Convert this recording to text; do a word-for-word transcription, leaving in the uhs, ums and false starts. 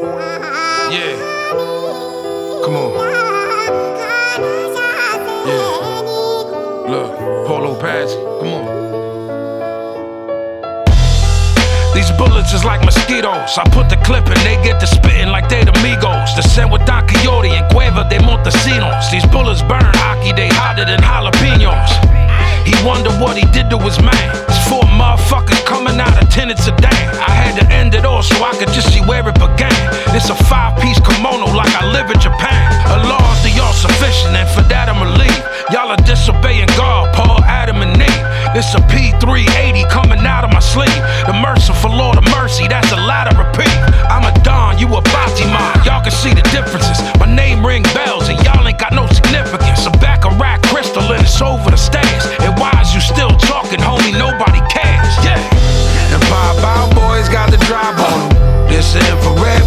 Yeah. Come on. Yeah. Look, Polo Patsy. Come on. These bullets is like mosquitoes. I put the clip and they get to spitting like they the Migos. The same with Don Quixote and Cueva de Montesinos. These bullets burn hockey, they hotter than jalapenos. He wondered what he did to his man. It's four motherfuckers coming out of tenants a day. I had to end it all so I could just see where it began. It's a five-piece kimono like I live in Japan. Allah's the all-sufficient and for that I'ma leave. Y'all are disobeying God, Paul, Adam, and Eve. It's a P three